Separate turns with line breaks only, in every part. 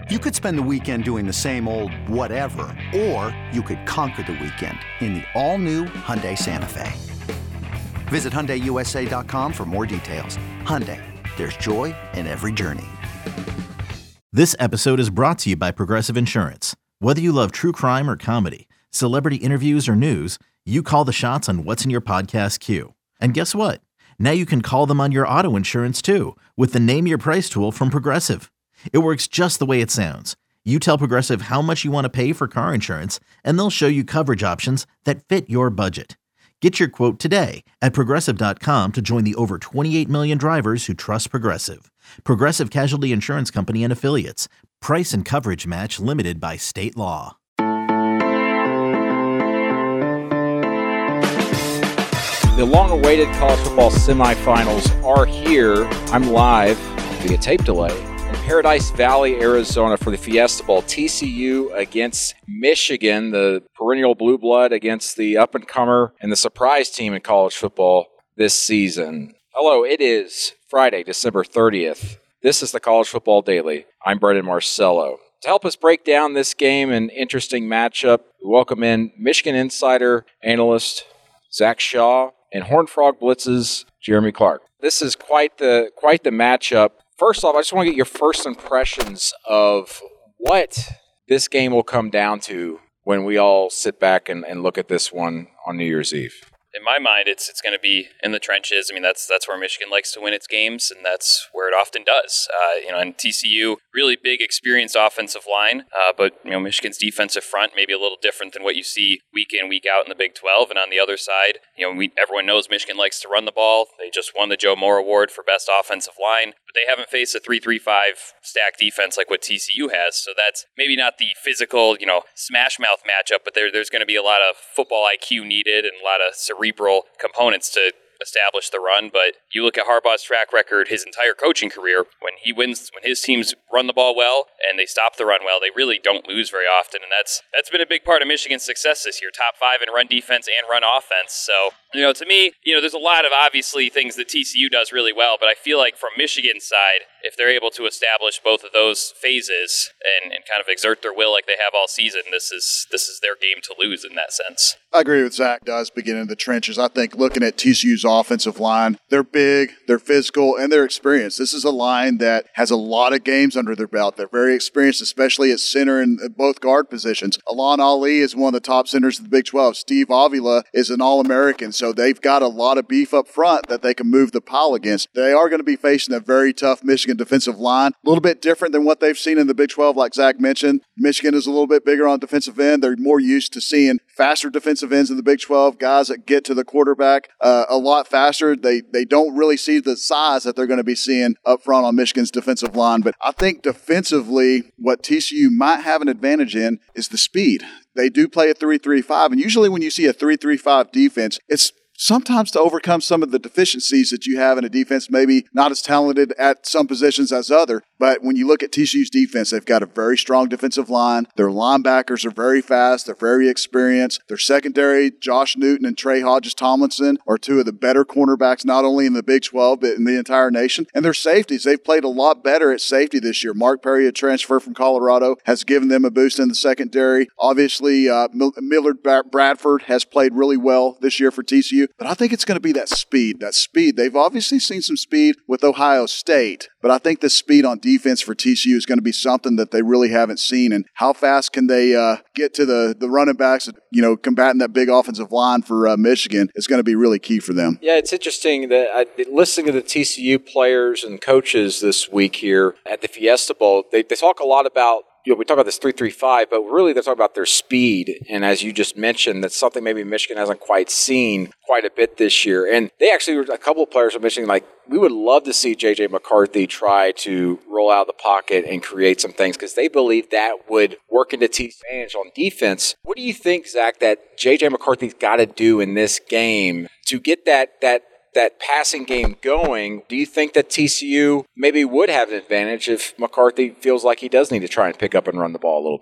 You could spend the weekend doing the same old whatever, or you could conquer the weekend in the all-new Hyundai Santa Fe. Visit HyundaiUSA.com for more details. Hyundai, there's joy in every journey.
This episode is brought to you by Progressive Insurance. Whether you love true crime or comedy, celebrity interviews or news, you call the shots on what's in your podcast queue. And guess what? Now you can call them on your auto insurance too with the Name Your Price tool from Progressive. It works just the way it sounds. You tell Progressive how much you want to pay for car insurance, and they'll show you coverage options that fit your budget. Get your quote today at Progressive.com to join the over 28 million drivers who trust Progressive. Progressive Casualty Insurance Company and Affiliates. Price and coverage match limited by state law.
The long-awaited college football semifinals are here. I'm live via tape delay in Paradise Valley, Arizona for the Fiesta Bowl. TCU against Michigan, the perennial blue blood against the up-and-comer and the surprise team in college football this season. Hello, it is Friday, December 30th. This is the College Football Daily. I'm Brendan Marcello. To help us break down this game and interesting matchup, we welcome in Michigan Insider analyst Zach Shaw and Horned Frog Blitz's Jeremy Clark. This is quite the matchup. First off, I just want to get your first impressions of what this game will come down to when we all sit back and look at this one on New Year's Eve.
In my mind, it's going to be in the trenches. I mean, that's where Michigan likes to win its games, and that's where it often does. And TCU, really big, experienced offensive line, but Michigan's defensive front maybe a little different than what you see week in, week out in the Big 12. And on the other side, everyone knows Michigan likes to run the ball. They just won the Joe Moore Award for best offensive line, but they haven't faced a 3-3-5 stack defense like what TCU has. So that's maybe not the physical, smash mouth matchup, but there's going to be a lot of football IQ needed and a lot of cerebral components to establish the run. But you look at Harbaugh's track record his entire coaching career, when his teams run the ball well and they stop the run well, they really don't lose very often. And that's been a big part of Michigan's success this year, top 5 in run defense and run offense. So, to me, there's a lot of obviously things that TCU does really well, but I feel like from Michigan's side, if they're able to establish both of those phases and kind of exert their will like they have all season, this is their game to lose in that sense.
I agree with Zach. Does begin in the trenches. I think looking at TCU's offensive line, they're big, they're physical, and they're experienced. This is a line that has a lot of games under their belt. They're very experienced, especially at center and both guard positions. Alon Ali is one of the top centers of the Big 12. Steve Avila is an All-American, so they've got a lot of beef up front that they can move the pile against. They are going to be facing a very tough Michigan defensive line, a little bit different than what they've seen in the Big 12, like Zach mentioned. Michigan is a little bit bigger on defensive end. They're more used to seeing faster defensive ends in the Big 12, guys that get to the quarterback a lot faster. They don't really see the size that they're going to be seeing up front on Michigan's defensive line. But I think defensively, what TCU might have an advantage in is the speed. They do play a 3-3-5, and usually when you see a 3-3-5 defense, it's sometimes to overcome some of the deficiencies that you have in a defense, maybe not as talented at some positions as other. But when you look at TCU's defense, they've got a very strong defensive line. Their linebackers are very fast. They're very experienced. Their secondary, Josh Newton and Trey Hodges-Tomlinson, are two of the better cornerbacks, not only in the Big 12, but in the entire nation. And their safeties, they've played a lot better at safety this year. Mark Perry, a transfer from Colorado, has given them a boost in the secondary. Obviously, Millard Bradford has played really well this year for TCU. But I think it's going to be that speed. They've obviously seen some speed with Ohio State, but I think the speed on defense for TCU is going to be something that they really haven't seen. And how fast can they get to the running backs, combating that big offensive line for Michigan is going to be really key for them.
Yeah, it's interesting that listening to the TCU players and coaches this week here at the Fiesta Bowl, they talk a lot about, we talk about this 3-3-5, but really they're talking about their speed. And as you just mentioned, that's something maybe Michigan hasn't quite seen quite a bit this year. And they actually, a couple of players were mentioning, like, we would love to see J.J. McCarthy try to roll out of the pocket and create some things because they believe that would work into TCU's advantage on defense. What do you think, Zach, that J.J. McCarthy's got to do in this game to get that passing game going? Do you think that TCU maybe would have an advantage if McCarthy feels like he does need to try and pick up and run the ball a little bit?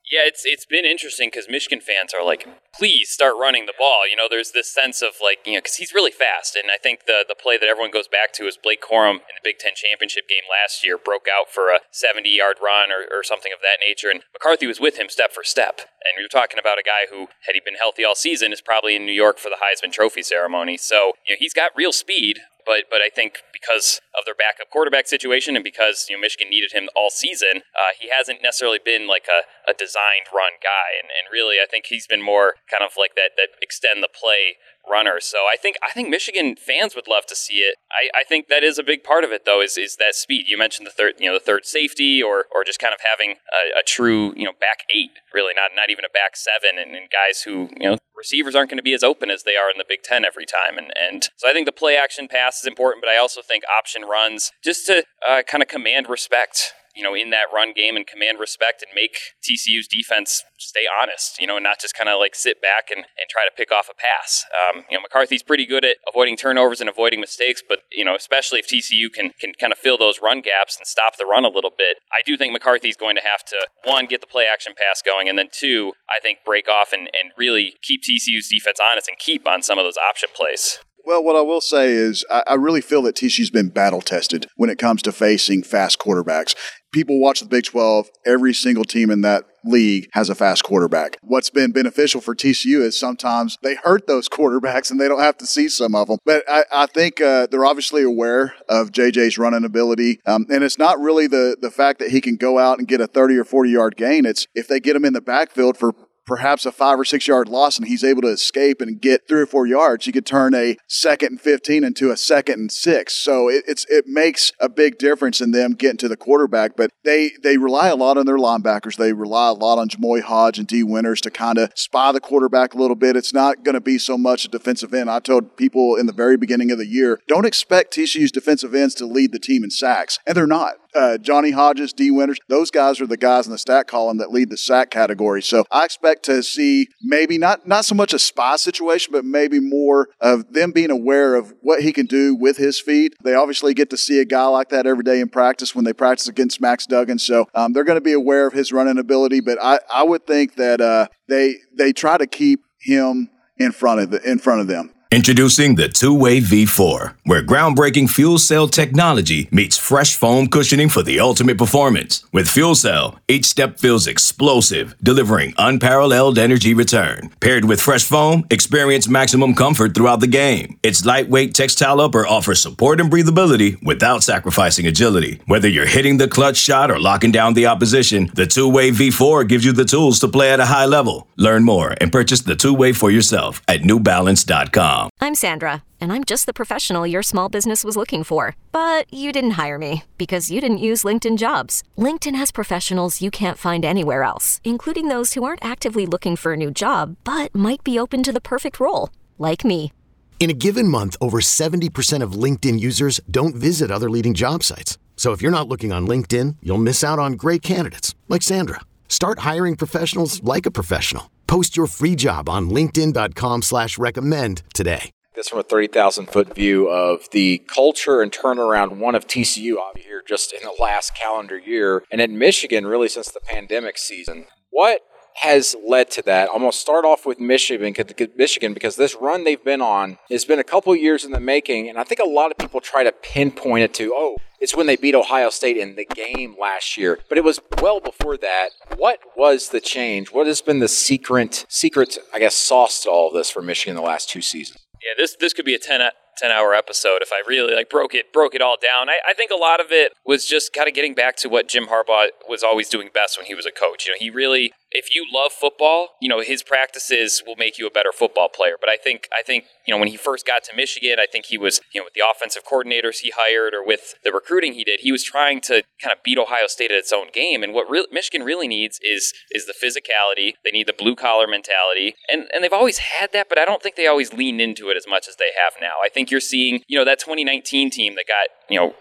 Yeah, it's been interesting because Michigan fans are like, please start running the ball. There's this sense of because he's really fast. And I think the play that everyone goes back to is Blake Corum in the Big Ten championship game last year broke out for a 70-yard run or something of that nature. And McCarthy was with him step for step. And you're talking about a guy who, had he been healthy all season, is probably in New York for the Heisman Trophy ceremony. So, he's got real speed. But I think because of their backup quarterback situation and because Michigan needed him all season, he hasn't necessarily been like a designed run guy. And really, I think he's been more kind of like that extend the play runner. So I think Michigan fans would love to see it. I think that is a big part of it, though, is that speed. You mentioned the third safety or just kind of having a true back eight, really not even a back seven, and guys who receivers aren't going to be as open as they are in the Big Ten every time. And so I think the play action pass is important, but I also think option runs just to kind of command respect in that run game and command respect and make TCU's defense stay honest, and not just kind of sit back and try to pick off a pass. McCarthy's pretty good at avoiding turnovers and avoiding mistakes, but, especially if TCU can kind of fill those run gaps and stop the run a little bit, I do think McCarthy's going to have to, one, get the play action pass going, and then two, I think break off and really keep TCU's defense honest and keep on some of those option plays.
Well, what I will say is I really feel that TCU's been battle-tested when it comes to facing fast quarterbacks. People watch the Big 12. Every single team in that league has a fast quarterback. What's been beneficial for TCU is sometimes they hurt those quarterbacks and they don't have to see some of them. But I think they're obviously aware of JJ's running ability. And it's not really the fact that he can go out and get a 30 or 40-yard gain. It's if they get him in the backfield for perhaps a 5 or 6 yard loss and he's able to escape and get 3 or 4 yards, he could turn a 2nd and 15 into a 2nd and 6. So it makes a big difference in them getting to the quarterback. But they rely a lot on their linebackers. They rely a lot on Jamoy Hodge and D. Winters to kind of spy the quarterback a little bit. It's not going to be so much a defensive end. I told people in the very beginning of the year, don't expect TCU's defensive ends to lead the team in sacks. And they're not. Johnny Hodges, D. Winters, those guys are the guys in the stat column that lead the sack category. So I expect to see maybe not so much a spy situation, but maybe more of them being aware of what he can do with his feet. They obviously get to see a guy like that every day in practice when they practice against Max Duggan. So they're going to be aware of his running ability, but I would think that they try to keep him in front of them.
Introducing the Two-Way V4, where groundbreaking fuel cell technology meets fresh foam cushioning for the ultimate performance. With Fuel Cell, each step feels explosive, delivering unparalleled energy return. Paired with fresh foam, experience maximum comfort throughout the game. Its lightweight textile upper offers support and breathability without sacrificing agility. Whether you're hitting the clutch shot or locking down the opposition, the Two-Way V4 gives you the tools to play at a high level. Learn more and purchase the Two-Way for yourself at newbalance.com.
I'm Sandra, and I'm just the professional your small business was looking for. But you didn't hire me because you didn't use LinkedIn Jobs. LinkedIn has professionals you can't find anywhere else, including those who aren't actively looking for a new job, but might be open to the perfect role, like me.
In a given month, over 70% of LinkedIn users don't visit other leading job sites. So if you're not looking on LinkedIn, you'll miss out on great candidates, like Sandra. Start hiring professionals like a professional. Post your free job on linkedin.com/recommend today.
This from a 30,000-foot view of the culture and turnaround, one of TCU here just in the last calendar year, and in Michigan really since the pandemic season. What has led to that? I'm going to start off with Michigan because this run they've been on has been a couple years in the making, and I think a lot of people try to pinpoint it to, it's when they beat Ohio State in the game last year. But it was well before that. What was the change? What has been the secret, I guess, sauce to all of this for Michigan the last 2 seasons?
Yeah, this could be a 10-hour episode if I really broke it all down. I think a lot of it was just kind of getting back to what Jim Harbaugh was always doing best when he was a coach. He really, if you love football, his practices will make you a better football player. But I think when he first got to Michigan, I think he was, with the offensive coordinators he hired or with the recruiting he did, he was trying to kind of beat Ohio State at its own game. And what Michigan really needs is the physicality. They need the blue-collar mentality. And they've always had that, but I don't think they always lean into it as much as they have now. I think you're seeing, that 2019 team that got,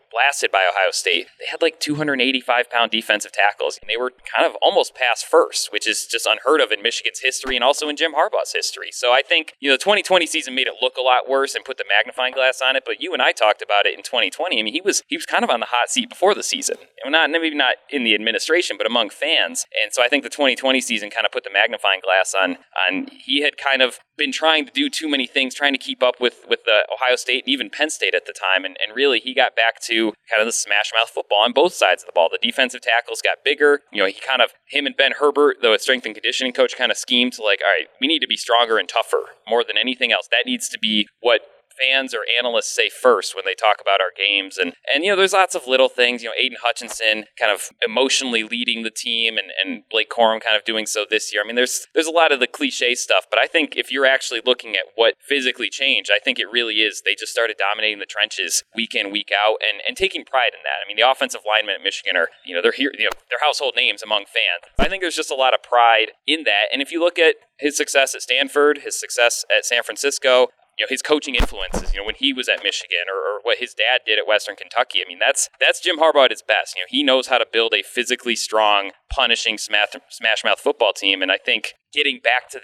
blasted by Ohio State. They had like 285-pound defensive tackles, and they were kind of almost pass first, which is just unheard of in Michigan's history and also in Jim Harbaugh's history. So I think, the 2020 season made it look a lot worse and put the magnifying glass on it, but you and I talked about it in 2020. I mean, he was kind of on the hot seat before the season. Maybe not in the administration, but among fans. And so I think the 2020 season kind of put the magnifying glass on he had kind of been trying to do too many things, trying to keep up with the Ohio State and even Penn State at the time. And really, he got back to kind of the smash mouth football on both sides of the ball. The defensive tackles got bigger. Him and Ben Herbert, though a strength and conditioning coach, kind of schemed to all right, we need to be stronger and tougher more than anything else. That needs to be what fans or analysts say first when they talk about our games. And there's lots of little things, Aiden Hutchinson kind of emotionally leading the team and Blake Corum kind of doing so this year. I mean, there's a lot of the cliche stuff, but I think if you're actually looking at what physically changed, I think it really is they just started dominating the trenches week in, week out and taking pride in that. I mean, the offensive linemen at Michigan are, they're here, they're household names among fans. I think there's just a lot of pride in that. And if you look at his success at Stanford, his success at San Francisco, his coaching influences, when he was at Michigan or what his dad did at Western Kentucky. I mean, that's Jim Harbaugh at his best. He knows how to build a physically strong, punishing smash mouth football team. And I think getting back to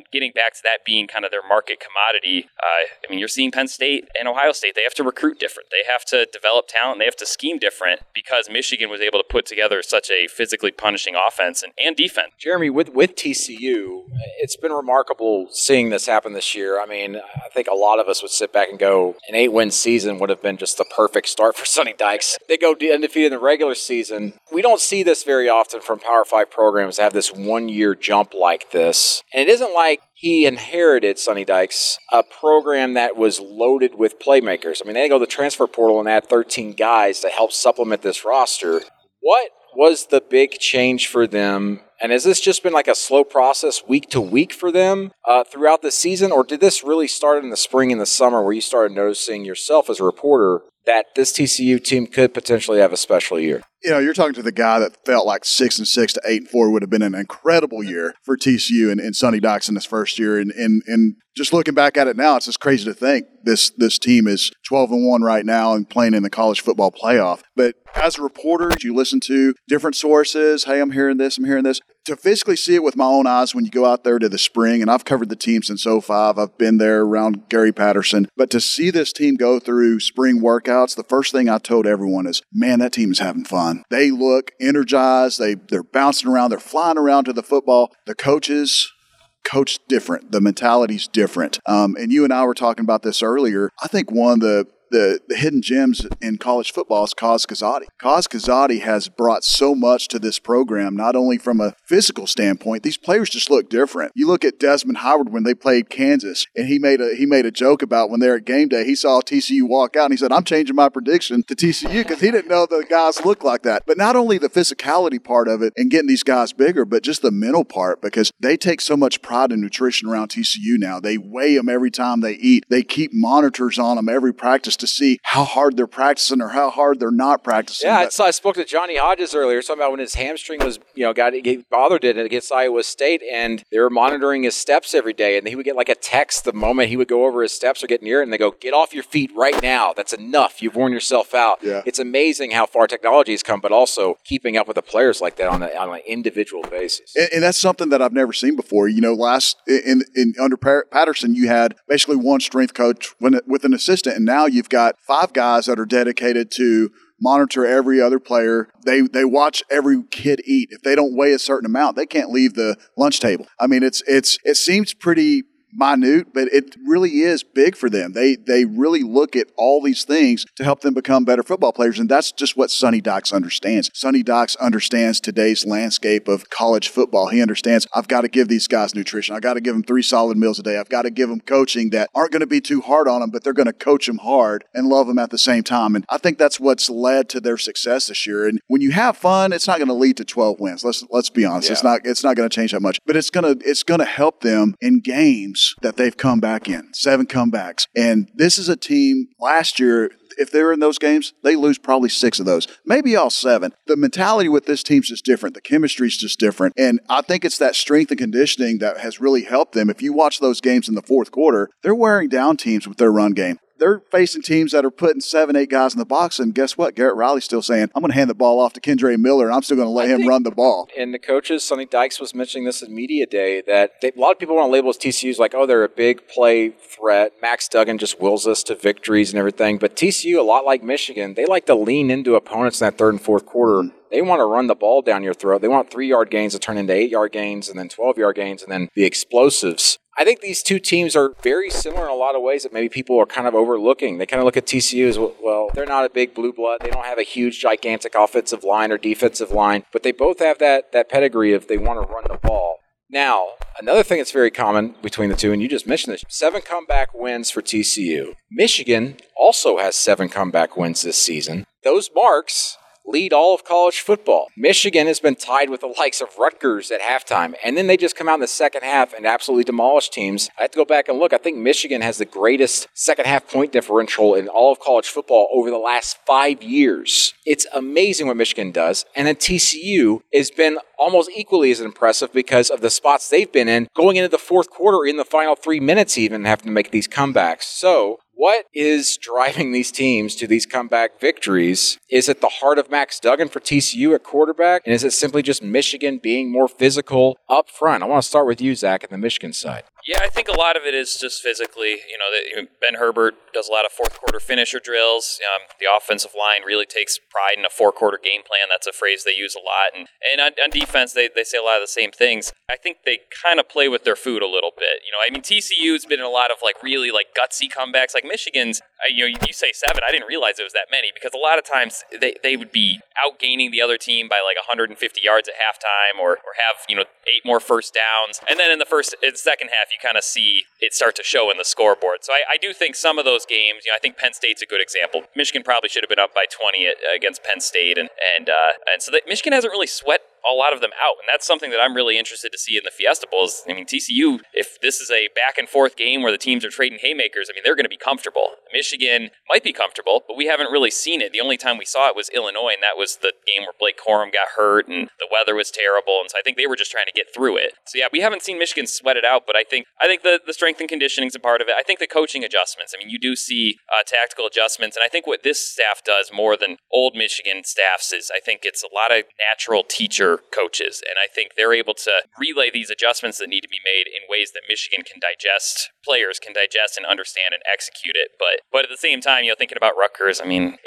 that being kind of their market commodity, you're seeing Penn State and Ohio State. They have to recruit different. They have to develop talent. They have to scheme different because Michigan was able to put together such a physically punishing offense and defense.
Jeremy, with TCU, it's been remarkable seeing this happen this year. I mean, I think a lot of us would sit back and go, an 8-win season would have been just the perfect start for Sonny Dykes. They go undefeated in the regular season. We don't see this very often from Power 5 programs, have this one-year jump like this. And it isn't like he inherited, Sonny Dykes, a program that was loaded with playmakers. I mean, they go to the transfer portal and add 13 guys to help supplement this roster. What was the big change for them? And has this just been like a slow process week to week for them throughout the season? Or did this really start in the spring and the summer where you started noticing yourself as a reporter that this TCU team could potentially have a special year?
You're talking to the guy that felt like 6-6 to 8-4 would have been an incredible year for TCU and Sonny Dykes in his first year. And just looking back at it now, it's just crazy to think this team is 12-1 right now and playing in the college football playoff. But as a reporter, you listen to different sources. Hey, I'm hearing this. To physically see it with my own eyes when you go out there to the spring, and I've covered the team since 2005. I've been there around Gary Patterson. But to see this team go through spring workouts, the first thing I told everyone is, man, that team is having fun. They look energized. They're bouncing around. They're flying around to the football. The coach different. The mentality's different. And you and I were talking about this earlier. I think one of the hidden gems in college football is Kaz Kazadi. Kaz Kazadi has brought so much to this program, not only from a physical standpoint. These players just look different. You look at Desmond Howard when they played Kansas, and he made a joke about when they're at game day, he saw TCU walk out, and he said, I'm changing my prediction to TCU because he didn't know the guys looked like that. But not only the physicality part of it and getting these guys bigger, but just the mental part, because they take so much pride in nutrition around TCU now. They weigh them every time they eat. They keep monitors on them every practice to see how hard they're practicing or how hard they're not practicing.
Yeah, I spoke to Johnny Hodges earlier, talking about when his hamstring was, bothered it against Iowa State, and they were monitoring his steps every day, and he would get like a text the moment he would go over his steps or get near it, and they go, get off your feet right now. That's enough. You've worn yourself out. Yeah. It's amazing how far technology has come, but also keeping up with the players like that on an individual basis.
And that's something that I've never seen before. Under Patterson, you had basically one strength coach with an assistant, and now you've got 5 guys that are dedicated to monitor every other player. They watch every kid eat. If they don't weigh a certain amount, they can't leave the lunch table. I mean, it seems pretty minute, but it really is big for them. They really look at all these things to help them become better football players, and that's just what Sonny Dykes understands. Sonny Dykes understands today's landscape of college football. He understands, I've got to give these guys nutrition. I've got to give them 3 solid meals a day. I've got to give them coaching that aren't going to be too hard on them, but they're going to coach them hard and love them at the same time. And I think that's what's led to their success this year. And when you have fun, it's not going to lead to 12 wins. Let's be honest. Yeah. It's not going to change that much, but it's going to help them in games that they've come back in, 7 comebacks. And this is a team last year, if they're in those games, they lose probably 6 of those, maybe all 7. The mentality with this team's just different. The chemistry's just different. And I think it's that strength and conditioning that has really helped them. If you watch those games in the fourth quarter, they're wearing down teams with their run game. they're facing teams that are putting 7-8 guys in the box, and guess what? Garrett Riley's still saying, I'm going to hand the ball off to Kendre Miller, and I'm still going to let him run the ball.
And the coaches, Sonny Dykes was mentioning this at Media Day, that a lot of people want to label as TCU's like, oh, they're a big play threat. Max Duggan just wills us to victories and everything. But TCU, a lot like Michigan, they like to lean into opponents in that third and fourth quarter. They want to run the ball down your throat. They want 3-yard gains to turn into 8-yard gains and then 12-yard gains and then the explosives. I think these two teams are very similar in a lot of ways that maybe people are kind of overlooking. They kind of look at TCU as, well, they're not a big blue blood. They don't have a huge, gigantic offensive line or defensive line, but they both have that pedigree of they want to run the ball. Now, another thing that's very common between the two, and you just mentioned this, 7 comeback wins for TCU. Michigan also has 7 comeback wins this season. Those marks lead all of college football. Michigan has been tied with the likes of Rutgers at halftime, and then they just come out in the second half and absolutely demolish teams. I have to go back and look. I think Michigan has the greatest second half point differential in all of college football over the last 5 years. It's amazing what Michigan does, and then TCU has been almost equally as impressive because of the spots they've been in, going into the fourth quarter in the final 3 minutes even, having to make these comebacks. So what is driving these teams to these comeback victories? Is it the heart of Max Duggan for TCU at quarterback? And is it simply just Michigan being more physical up front? I want to start with you, Zach, at the Michigan side.
Yeah, I think a lot of it is just physically. Ben Herbert does a lot of fourth-quarter finisher drills. The offensive line really takes pride in a four-quarter game plan. That's a phrase they use a lot. And on defense, they say a lot of the same things. I think they kind of play with their food a little bit. TCU's been in a lot of really gutsy comebacks. Like Michigan's, you say 7. I didn't realize it was that many because a lot of times they would be outgaining the other team by 150 yards at halftime or have 8 more first downs. And then in the second half, you kind of see it start to show in the scoreboard. So I do think some of those games, I think Penn State's a good example. Michigan probably should have been up by 20 against Penn State, and so that Michigan hasn't really sweat a lot of them out, and that's something that I'm really interested to see in the Fiesta Bowl. TCU, if this is a back and forth game where the teams are trading haymakers, they're going to be comfortable. Michigan might be comfortable, but we haven't really seen it. The only time we saw it was Illinois, and that was the game where Blake Corum got hurt and the weather was terrible, and so I think they were just trying to get through it. So yeah, we haven't seen Michigan sweat it out, but I think the strength and conditioning is a part of it. I think the coaching adjustments. You do see tactical adjustments, and I think what this staff does more than old Michigan staffs is I think it's a lot of natural teacher coaches, and I think they're able to relay these adjustments that need to be made in ways that Michigan can digest, players can digest and understand and execute it. But at the same time, thinking about Rutgers,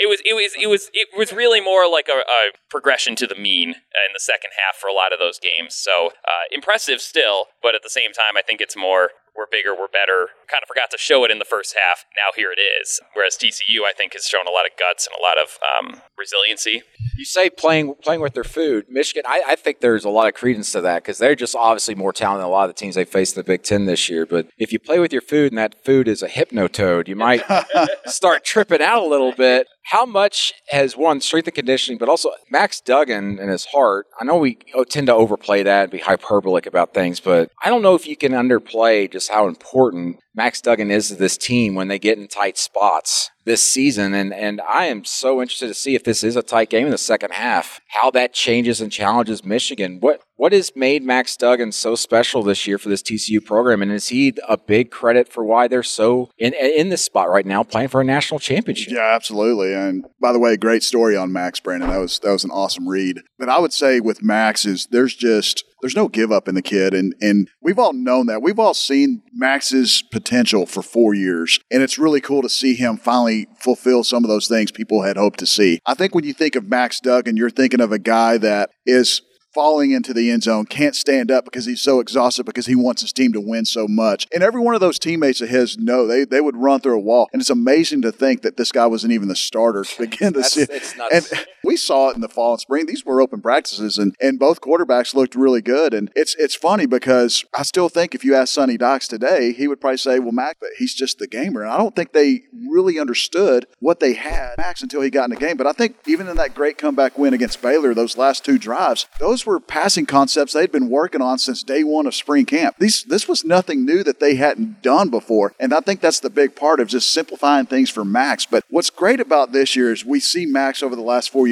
it was really more like a progression to the mean in the second half for a lot of those games. So impressive still, but at the same time, I think it's more we're bigger, we're better. Kind of forgot to show it in the first half. Now here it is. Whereas TCU, I think, has shown a lot of guts and a lot of resiliency.
You say playing with their food. Michigan, I think there's a lot of credence to that because they're just obviously more talented than a lot of the teams they faced in the Big Ten this year. But if you play with your food and that food is a hypnotoad, you might start tripping out a little bit. How much has, one, strength and conditioning, but also Max Duggan and his heart? I know we tend to overplay that and be hyperbolic about things, but I don't know if you can underplay just how important Max Duggan is to this team when they get in tight spots this season. And I am so interested to see if this is a tight game in the second half, how that changes and challenges Michigan. What has made Max Duggan so special this year for this TCU program? And is he a big credit for why they're so in this spot right now playing for a national championship?
Yeah, absolutely. And by the way, great story on Max, Brandon. That was an awesome read. But I would say with Max is there's no give up in the kid. And we've all known that. We've all seen Max's potential for 4 years. And it's really cool to see him finally fulfill some of those things people had hoped to see. I think when you think of Max Duggan, you're thinking of a guy that is falling into the end zone, can't stand up because he's so exhausted because he wants his team to win so much. And every one of those teammates of his, they would run through a wall. And it's amazing to think that this guy wasn't even the starter to begin the season.
It's nuts.
And we saw it in the fall and spring. These were open practices, and both quarterbacks looked really good. And it's funny because I still think if you ask Sonny Dykes today, he would probably say, well, Max, he's just the gamer. And I don't think they really understood what they had Max until he got in the game. But I think even in that great comeback win against Baylor, those last 2 drives, those were passing concepts they'd been working on since day one of spring camp. This was nothing new that they hadn't done before, and I think that's the big part of just simplifying things for Max. But what's great about this year is we see Max over the last 4 years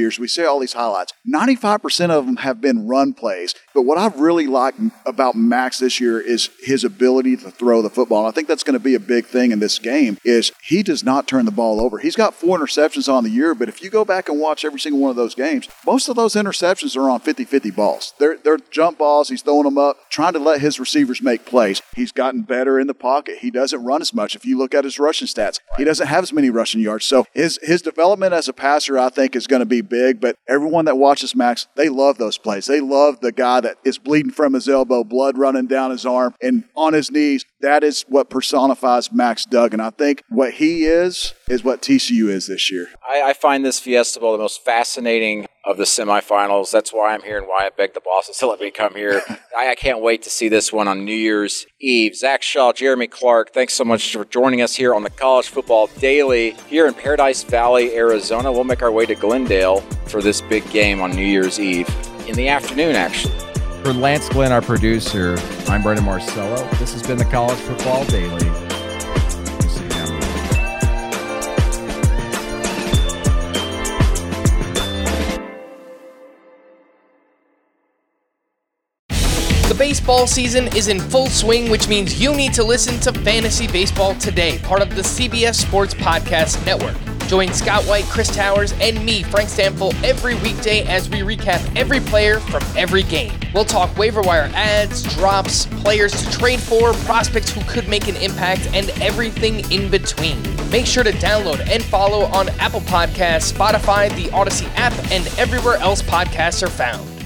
years. We see all these highlights. 95% of them have been run plays. But what I've really liked about Max this year is his ability to throw the football. And I think that's going to be a big thing in this game is he does not turn the ball over. He's got 4 interceptions on the year, but if you go back and watch every single one of those games, most of those interceptions are on 50-50 balls. They're jump balls. He's throwing them up, trying to let his receivers make plays. He's gotten better in the pocket. He doesn't run as much. If you look at his rushing stats, he doesn't have as many rushing yards. So his development as a passer, I think, is going to be big. But everyone that watches Max, they love those plays. They love the guy that is bleeding from his elbow, blood running down his arm, and on his knees. That is what personifies Max Duggan. I think what he is what TCU is this year.
I find this Fiesta Bowl the most fascinating of the semifinals. That's why I'm here and why I begged the bosses to let me come here. I can't wait to see this one on New Year's Eve. Zach Shaw, Jeremy Clark, thanks so much for joining us here on the College Football Daily here in Paradise Valley, Arizona. We'll make our way to Glendale for this big game on New Year's Eve in the afternoon, actually.
For Lance Glenn, our producer, I'm Brendan Marcello. This has been the College Football Daily. We'll see you down the road.
The baseball season is in full swing, which means you need to listen to Fantasy Baseball Today, part of the CBS Sports Podcast Network. Join Scott White, Chris Towers, and me, Frank Stample, every weekday as we recap every player from every game. We'll talk waiver wire ads, drops, players to trade for, prospects who could make an impact, and everything in between. Make sure to download and follow on Apple Podcasts, Spotify, the Odyssey app, and everywhere else podcasts are found.